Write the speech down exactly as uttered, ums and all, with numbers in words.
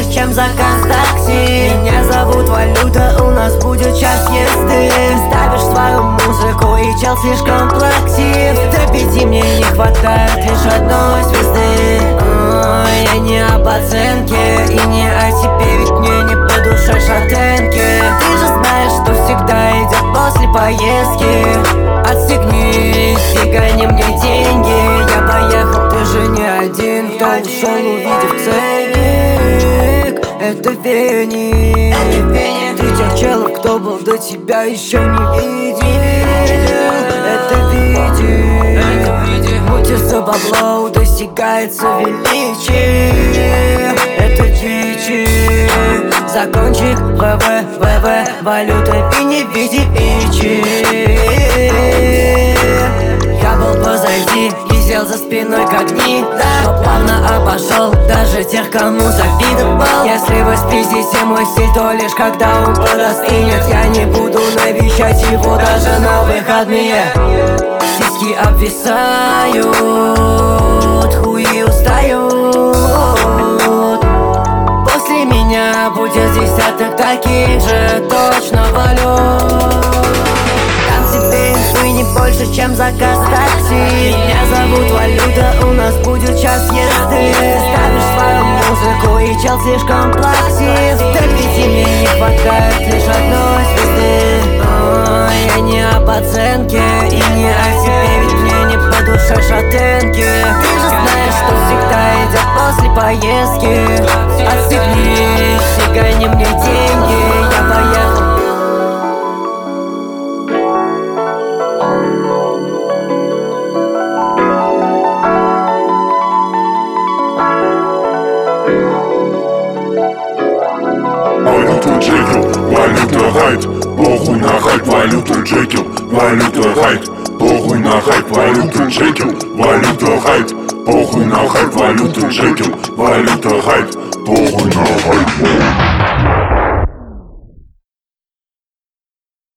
больше, чем заказ такси. Меня зовут Валюта, у нас будет час езды. Ставишь свою музыку и чел слишком плаксив. До пяти мне не хватает лишь одной звезды. О, я не об оценке и не о тебе, ведь мне не по душе шатенки. Ты же знаешь, что всегда идет после поездки. Отстегнись и гони мне деньги. Я поехал, ты же не один, кто ушел, увидев ценник. Это Веник. Ты тех челов, кто был до тебя, еще не видел. Это видит. Мутится бабло, достигается величие. Это дичи. Закончик, ВВ, ВВ, валюта, и не види ичи. Я был позади и сел за спиной как гнида, но плавно обошел даже тех, кому завидовал. Если вы спиздите мой стиль, то лишь когда он подостынет. Я не буду навещать его даже на выходные. Сиськи обвисают, хуи устают. После меня будет десяток таких же точно валют. Там тебе инфы не больше, чем заказ такси. Меня зовут Валюта, у нас будет час езды. Ставишь свою музыку и чел слишком плаксив. До пяти мне не хватает лишь одной звезды. О, я не об оценке и не о тебе, ведь мне не по душе шатенки. Ты же знаешь, что всегда идет после поездки. Отстегнись и гони мне деньги. Я поехал. Валюта Джекил, валюта хайп, похуй на хайп. Валюта Джекил, валюта хайп, похуй на хайп. Валюта Джекил, валюта хайп, похуй на хайп. Валюта Джекил, валюта хайп, похуй на хайп.